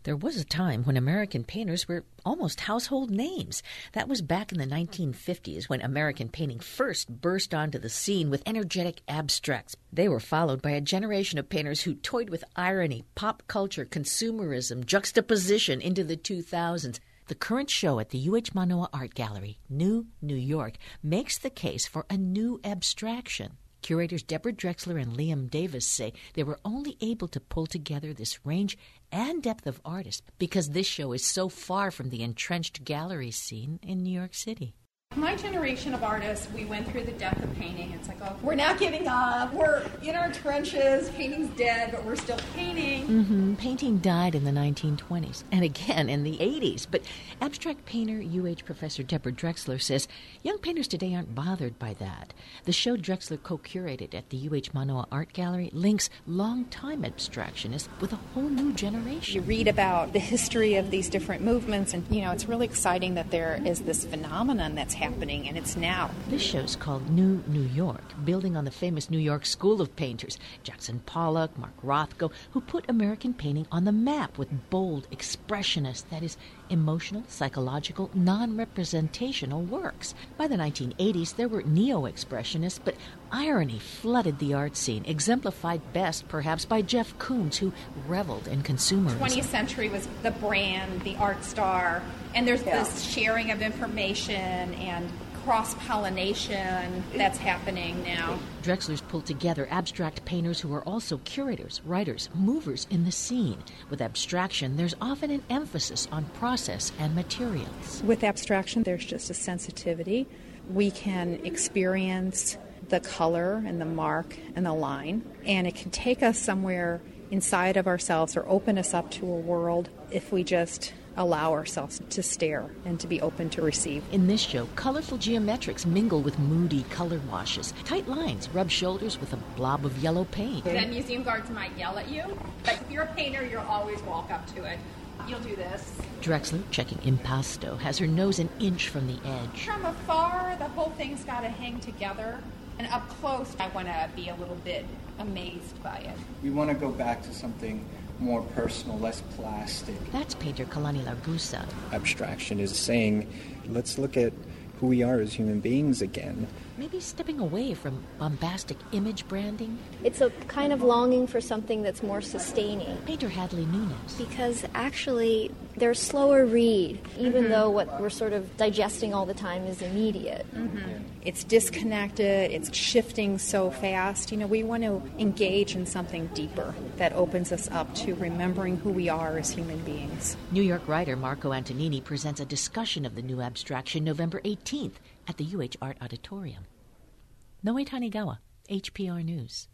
There was a time when American painters were almost household names. That was back in the 1950s when American painting first burst onto the scene with energetic abstracts. They were followed by a generation of painters who toyed with irony, pop culture, consumerism, juxtaposition into the 2000s. The current show at the UH Manoa Art Gallery, New New York, makes the case for a new abstraction. Curators Deborah Drexler and Liam Davis say they were only able to pull together this range and depth of artists because this show is so far from the entrenched gallery scene in New York City. My generation of artists, we went through the death of painting. It's like, oh, we're not giving up. We're in our trenches. Painting's dead, but we're still painting. Painting died in the 1920s and again in the 80s. But abstract painter UH professor Deborah Drexler says young painters today aren't bothered by that. The show Drexler co-curated at the UH Manoa Art Gallery links long-time abstractionists with a whole new generation. You read about the history of these different movements, and, it's really exciting that there is this phenomenon that's happening, and it's now. This show's called New New York, building on the famous New York School of Painters, Jackson Pollock, Mark Rothko, who put American painting on the map with bold, expressionist, that is, emotional, psychological, non-representational works. By the 1980s, there were neo-expressionists, but irony flooded the art scene, exemplified best, perhaps, by Jeff Koons, who reveled in consumerism. 20th century was the brand, the art star, and there's this sharing of information and cross-pollination that's happening now. Drexler's pulled together abstract painters who are also curators, writers, movers in the scene. With abstraction, there's often an emphasis on process and materials. With abstraction, there's just a sensitivity. We can experience the color and the mark and the line, and it can take us somewhere inside of ourselves or open us up to a world if we just allow ourselves to stare and to be open to receive. In this show, colorful geometrics mingle with moody color washes. Tight lines rub shoulders with a blob of yellow paint. Then museum guards might yell at you, but if you're a painter, you'll always walk up to it. You'll do this. Drexler, checking impasto, has her nose an inch from the edge. From afar, the whole thing's got to hang together. And up close, I want to be a little bit amazed by it. We want to go back to something more personal, less plastic. That's painter Kalani Lagusa. Abstraction is saying, let's look at who we are as human beings again. Maybe stepping away from bombastic image branding. It's a kind of longing for something that's more sustaining. Painter Hadley Nunes. Because actually, they're a slower read, even though what we're sort of digesting all the time is immediate. It's disconnected, it's shifting so fast. We want to engage in something deeper that opens us up to remembering who we are as human beings. New York writer Marco Antonini presents a discussion of the new abstraction November 18th at the UH Art Auditorium. Noe Tanigawa, HPR News.